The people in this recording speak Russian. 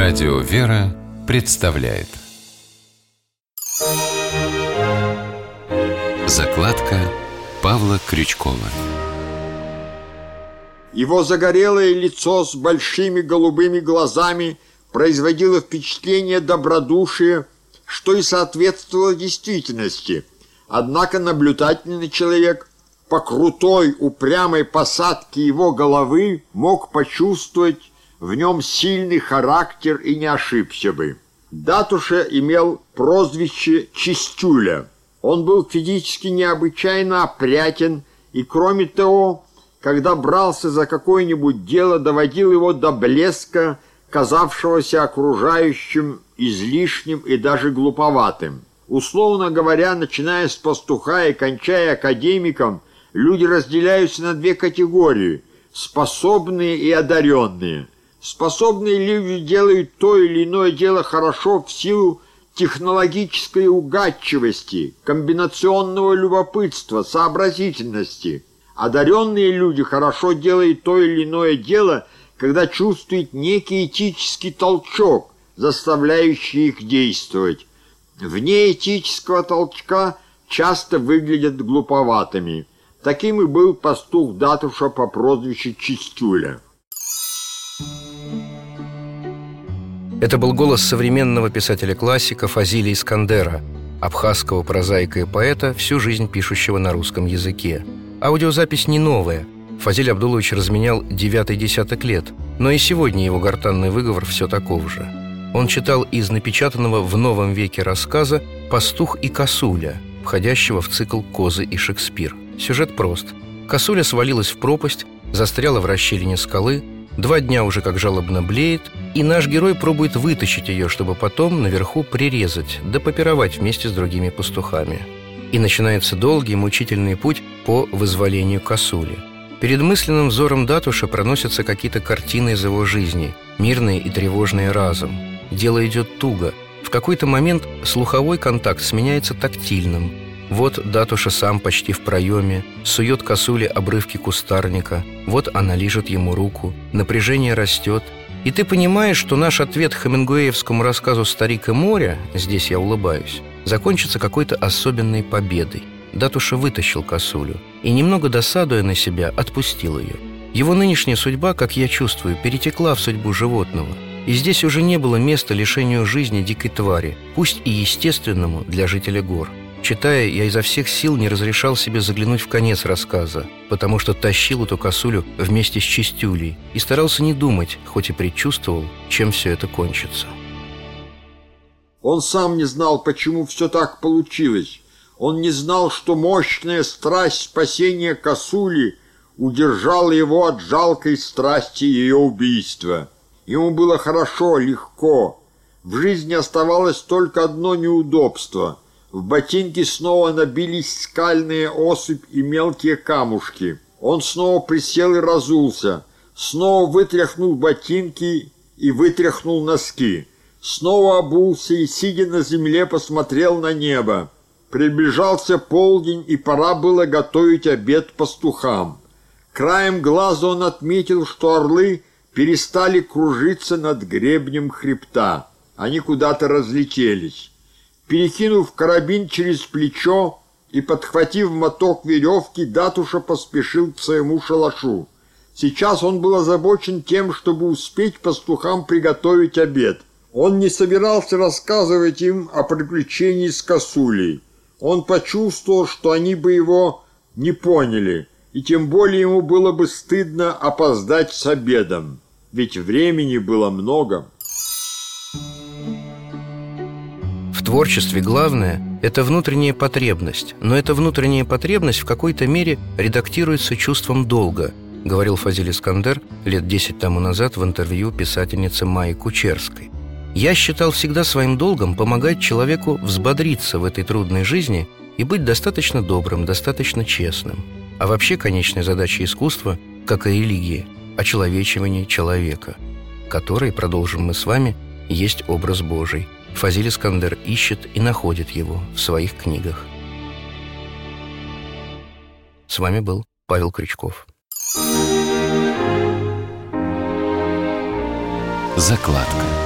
Радио «Вера» представляет закладка Павла Крючкова. Его загорелое лицо с большими голубыми глазами производило впечатление добродушия, что и соответствовало действительности. Однако наблюдательный человек по крутой, упрямой посадке его головы мог почувствовать в нем сильный характер и не ошибся бы. Датуша имел прозвище Чистюля. Он был физически необычайно опрятен и, кроме того, когда брался за какое-нибудь дело, доводил его до блеска, казавшегося окружающим излишним и даже глуповатым. Условно говоря, начиная с пастуха и кончая академиком, люди разделяются на две категории – способные и одаренные. Способные люди делают то или иное дело хорошо в силу технологической угадчивости, комбинационного любопытства, сообразительности. Одаренные люди хорошо делают то или иное дело, когда чувствуют некий этический толчок, заставляющий их действовать. Вне этического толчка часто выглядят глуповатыми. Таким и был пастух Датуша по прозвищу Чистюля. Это был голос современного писателя-классика Фазили Искандера, абхазского прозаика и поэта, всю жизнь пишущего на русском языке. Аудиозапись не новая. Фазиль Абдулович разменял 9-й десяток лет, но и сегодня его гортанный выговор все таков же. Он читал из напечатанного в новом веке рассказа «Пастух и косуля», входящего в цикл «Козы и Шекспир». Сюжет прост. Косуля свалилась в пропасть, застряла в расщелине скалы, 2 дня уже как жалобно блеет, и наш герой пробует вытащить ее, чтобы потом наверху прирезать, да попировать вместе с другими пастухами. И начинается долгий мучительный путь по вызволению косули. Перед мысленным взором Датуша проносятся какие-то картины из его жизни, мирные и тревожные разом. Дело идет туго. В какой-то момент слуховой контакт сменяется тактильным. Вот Датуша сам почти в проеме, сует косуле обрывки кустарника, вот она лижет ему руку, напряжение растет, и ты понимаешь, что наш ответ хемингуэевскому рассказу «Старик и море», здесь я улыбаюсь, закончится какой-то особенной победой. Датуша вытащил косулю и, немного досадуя на себя, отпустил ее. Его нынешняя судьба, как я чувствую, перетекла в судьбу животного, и здесь уже не было места лишению жизни дикой твари, пусть и естественному для жителя гор. Читая, я изо всех сил не разрешал себе заглянуть в конец рассказа, потому что тащил эту косулю вместе с Чистюлей и старался не думать, хоть и предчувствовал, чем все это кончится. Он сам не знал, почему все так получилось. Он не знал, что мощная страсть спасения косули удержала его от жалкой страсти ее убийства. Ему было хорошо, легко. В жизни оставалось только одно неудобство. В ботинки снова набились скальные осыпь и мелкие камушки. Он снова присел и разулся. Снова вытряхнул ботинки и вытряхнул носки. Снова обулся и, сидя на земле, посмотрел на небо. Приближался полдень, и пора было готовить обед пастухам. Краем глаза он отметил, что орлы перестали кружиться над гребнем хребта. Они куда-то разлетелись. Перекинув карабин через плечо и подхватив моток веревки, Датуша поспешил к своему шалашу. Сейчас он был озабочен тем, чтобы успеть пастухам приготовить обед. Он не собирался рассказывать им о приключении с косулей. Он почувствовал, что они бы его не поняли, и тем более ему было бы стыдно опоздать с обедом, ведь времени было много. В творчестве главное – это внутренняя потребность, но эта внутренняя потребность в какой-то мере редактируется чувством долга, говорил Фазиль Искандер лет 10 тому назад в интервью писательнице Майи Кучерской. «Я считал всегда своим долгом помогать человеку взбодриться в этой трудной жизни и быть достаточно добрым, достаточно честным. А вообще конечная задача искусства, как и религии – очеловечивание человека, который, продолжим мы с вами, есть образ Божий». Фазиль Искандер ищет и находит его в своих книгах. С вами был Павел Крючков. Закладка.